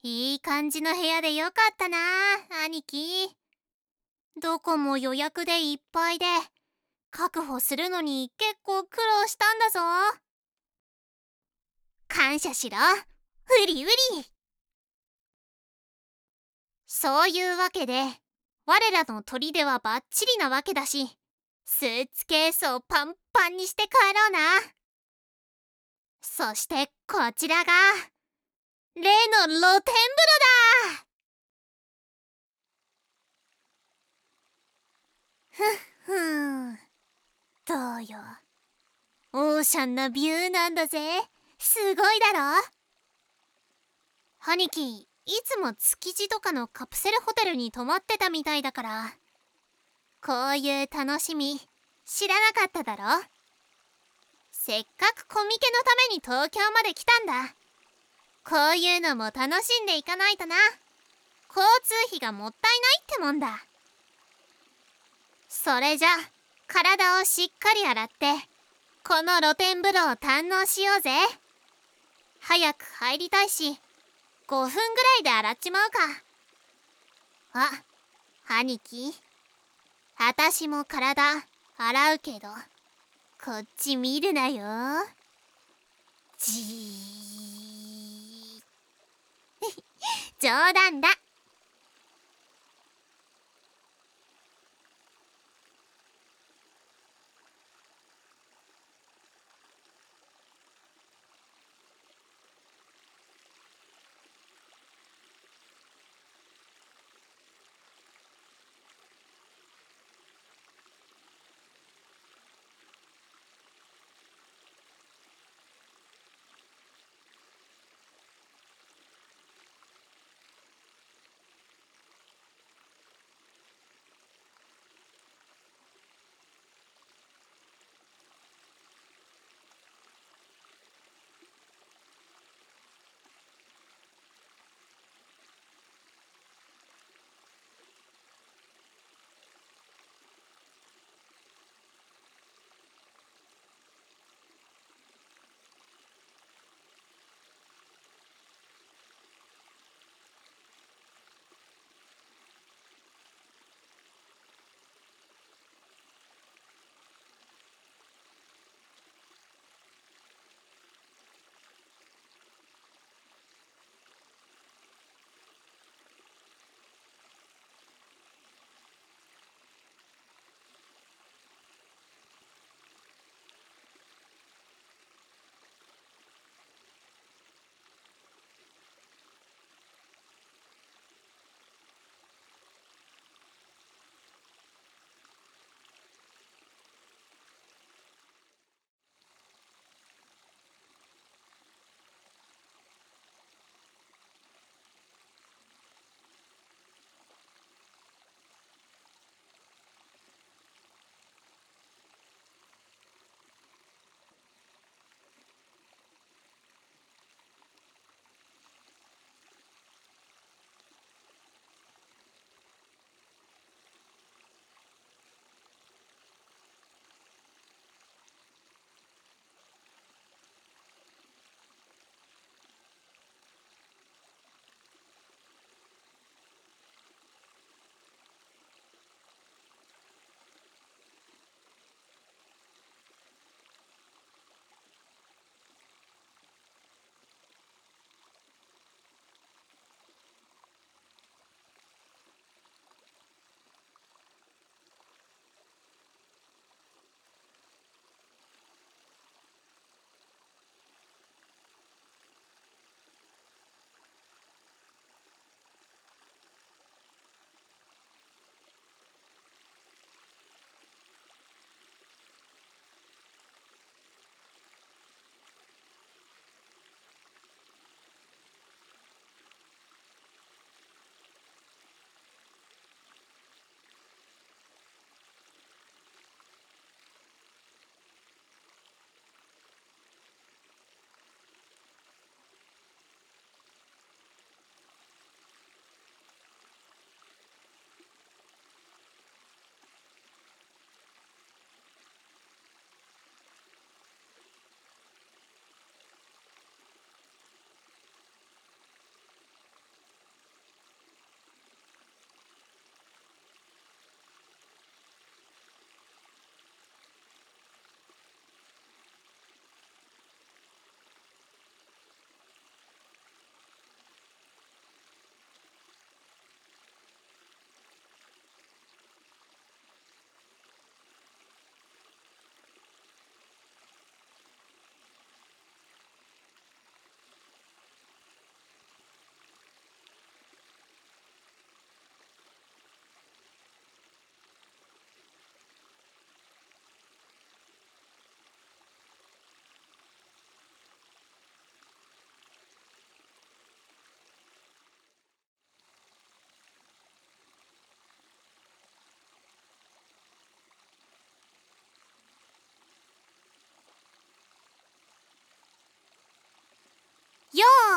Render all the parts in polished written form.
いい感じの部屋でよかったな、兄貴。どこも予約でいっぱいで、確保するのに結構苦労したんだぞ。感謝しろ、ウリウリ。そういうわけで、我らの砦はバッチリなわけだし、スーツケースをパンパンにして帰ろうな。そしてこちらが例の露天風呂だ。ふん、どうよ、オーシャンなビューなんだぜ。すごいだろ。兄貴、いつも築地とかのカプセルホテルに泊まってたみたいだから、こういう楽しみ知らなかっただろ。せっかくコミケのために東京まで来たんだ。こういうのも楽しんでいかないとな。交通費がもったいないってもんだ。それじゃ体をしっかり洗ってこの露天風呂を堪能しようぜ。早く入りたいし、5分ぐらいで洗っちまうか。あ、兄貴、あたしも体洗うけど、こっち見るなよ。じー冗談だ。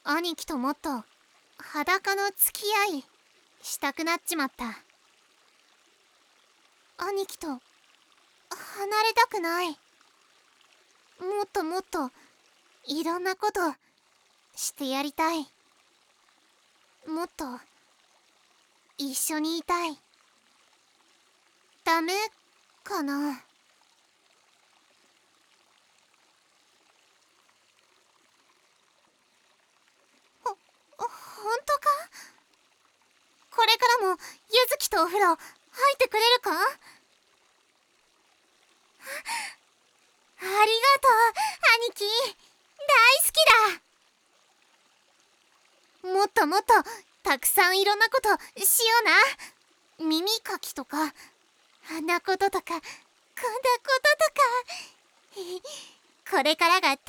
兄貴ともっと裸の付き合いしたくなっちまった。兄貴と離れたくない。もっともっといろんなことしてやりたい。もっと一緒にいたい。ダメかな。ほんとか？これからもゆずきとお風呂入ってくれるか？ありがとう兄貴、大好きだ。もっともっとたくさんいろんなことしような。耳かきとかあんなこととかこんなこととかこれからが楽し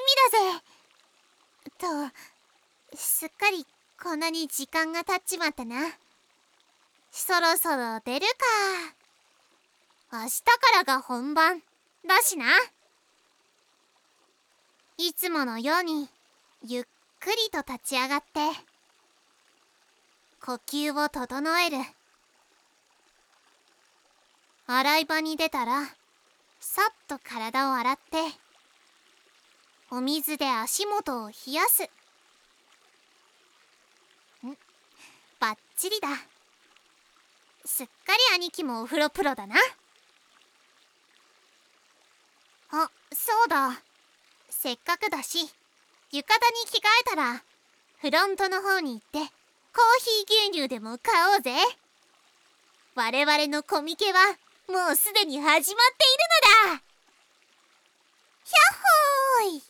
みだぜ。とすっかりこんなに時間が経っちまったな。そろそろ出るか。明日からが本番だしな。いつものようにゆっくりと立ち上がって呼吸を整える。洗い場に出たらさっと体を洗ってお水で足元を冷やす。バッチリだ。すっかり兄貴もお風呂プロだな。あ、そうだ。せっかくだし浴衣に着替えたらフロントの方に行ってコーヒー牛乳でも買おうぜ。我々のコミケはもうすでに始まっているのだ。ひゃっほーい。